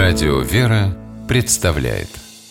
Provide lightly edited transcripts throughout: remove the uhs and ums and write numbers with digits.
Радио «Вера» представляет.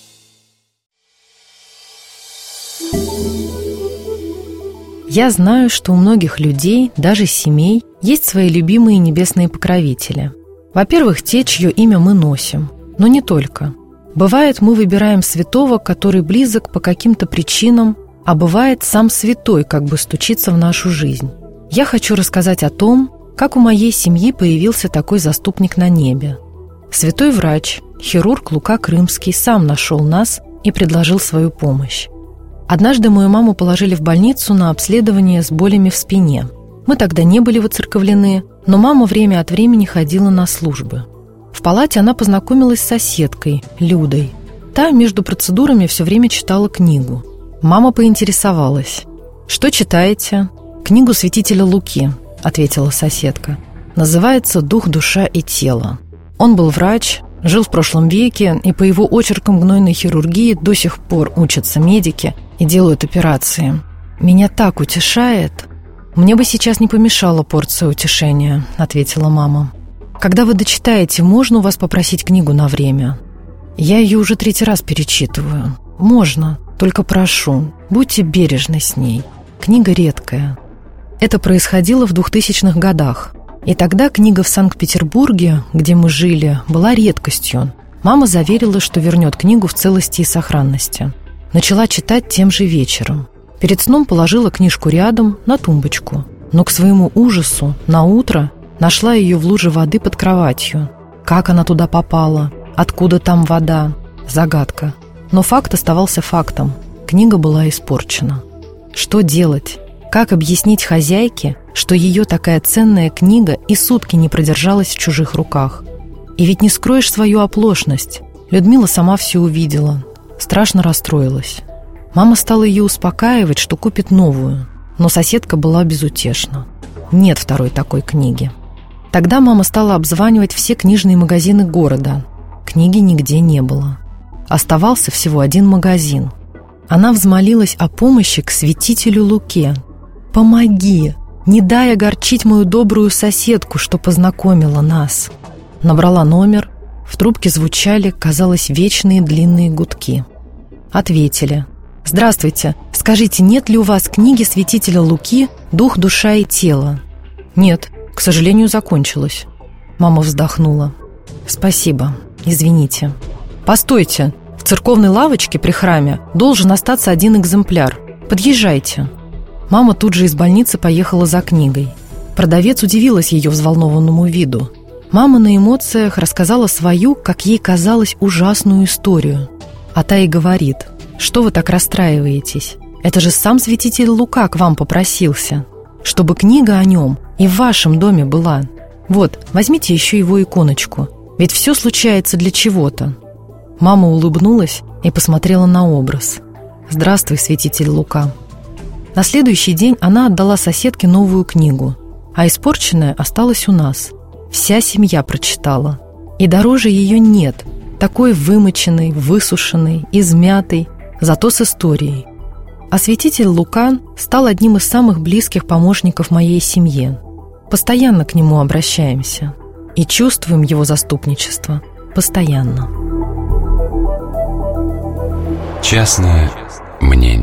Я знаю, что у многих людей, даже семей, есть свои любимые небесные покровители. Во-первых, те, чье имя мы носим, но не только. Бывает, мы выбираем святого, который близок по каким-то причинам, а бывает, сам святой как бы стучится в нашу жизнь. Я хочу рассказать о том, как у моей семьи появился такой заступник на небе. Святой врач, хирург Лука Крымский, сам нашел нас и предложил свою помощь. Однажды мою маму положили в больницу на обследование с болями в спине. Мы тогда не были воцерковлены, но мама время от времени ходила на службы. В палате она познакомилась с соседкой, Людой. Та между процедурами все время читала книгу. Мама поинтересовалась: «Что читаете?» «Книгу святителя Луки», — ответила соседка. «Называется «Дух, душа и тело». Он был врач, жил в прошлом веке, и по его очеркам гнойной хирургии до сих пор учатся медики и делают операции. Меня так утешает». «Мне бы сейчас не помешала порция утешения», — ответила мама. «Когда вы дочитаете, можно у вас попросить книгу на время? Я ее уже 3-й раз перечитываю. Можно, только прошу, будьте бережны с ней. Книга редкая». Это происходило в 2000-х годах. И тогда книга в Санкт-Петербурге, где мы жили, была редкостью. Мама заверила, что вернет книгу в целости и сохранности. Начала читать тем же вечером. Перед сном положила книжку рядом, на тумбочку. Но к своему ужасу наутро нашла ее в луже воды под кроватью. Как она туда попала? Откуда там вода? Загадка. Но факт оставался фактом. Книга была испорчена. Что делать? Как объяснить хозяйке, что ее такая ценная книга и сутки не продержалась в чужих руках? И ведь не скроешь свою оплошность. Людмила сама все увидела. Страшно расстроилась. Мама стала ее успокаивать, что купит новую. Но соседка была безутешна. Нет второй такой книги. Тогда мама стала обзванивать все книжные магазины города. Книги нигде не было. Оставался всего один магазин. Она взмолилась о помощи к святителю Луке. «Помоги! Не дай огорчить мою добрую соседку, что познакомила нас». Набрала номер. В трубке звучали, казалось, вечные длинные гудки. Ответили: «Здравствуйте, скажите, нет ли у вас книги святителя Луки «Дух, душа и тело»?» «Нет, к сожалению, закончилась». Мама вздохнула. «Спасибо, извините». «Постойте, в церковной лавочке при храме должен остаться один экземпляр. Подъезжайте». Мама тут же из больницы поехала за книгой. Продавец удивилась ее взволнованному виду. Мама на эмоциях рассказала свою, как ей казалось, ужасную историю. А та и говорит: «Что вы так расстраиваетесь? Это же сам святитель Лука к вам попросился, чтобы книга о нем и в вашем доме была. Вот, возьмите еще его иконочку, ведь все случается для чего-то». Мама улыбнулась и посмотрела на образ. «Здравствуй, святитель Лука». На следующий день она отдала соседке новую книгу, а испорченная осталась у нас. Вся семья прочитала. И дороже ее нет, такой вымоченной, высушенной, измятой, зато с историей. А святитель Лука стал одним из самых близких помощников моей семье. Постоянно к нему обращаемся и чувствуем его заступничество постоянно. Частное мнение.